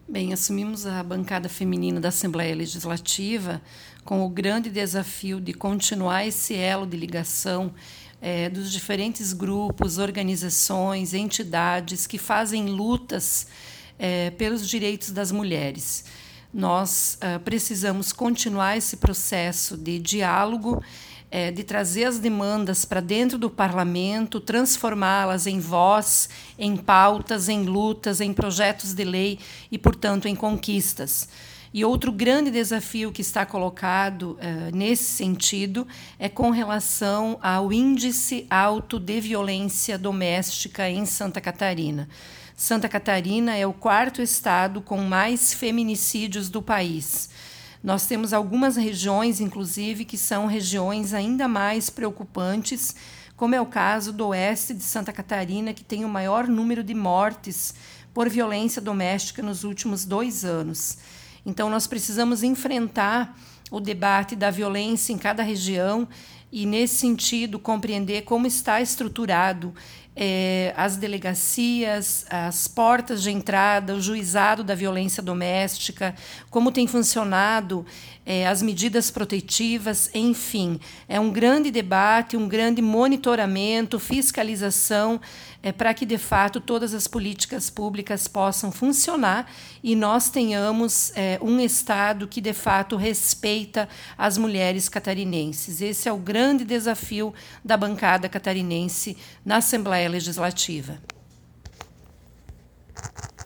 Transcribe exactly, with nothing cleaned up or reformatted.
Bem, assumimos a bancada feminina da Assembleia Legislativa com o grande desafio de continuar esse elo de ligação é, dos diferentes grupos, organizações, entidades que fazem lutas é, pelos direitos das mulheres. Nós uh, precisamos continuar esse processo de diálogo, é, de trazer as demandas para dentro do parlamento, transformá-las em voz, em pautas, em lutas, em projetos de lei e, portanto, em conquistas. E outro grande desafio que está colocado uh, nesse sentido é com relação ao índice alto de violência doméstica em Santa Catarina. Santa Catarina é o quarto estado com mais feminicídios do país. Nós temos algumas regiões, inclusive, que são regiões ainda mais preocupantes, como é o caso do oeste de Santa Catarina, que tem o maior número de mortes por violência doméstica nos últimos dois anos. Então, nós precisamos enfrentar o debate da violência em cada região e, nesse sentido, compreender como está estruturado É, as delegacias, as portas de entrada, o juizado da violência doméstica, como tem funcionado é, as medidas protetivas, enfim. É um grande debate, um grande monitoramento, fiscalização, é, para que, de fato, todas as políticas públicas possam funcionar e nós tenhamos é, um Estado que, de fato, respeita as mulheres catarinenses. Esse é o grande desafio da bancada catarinense na Assembleia Legislativa.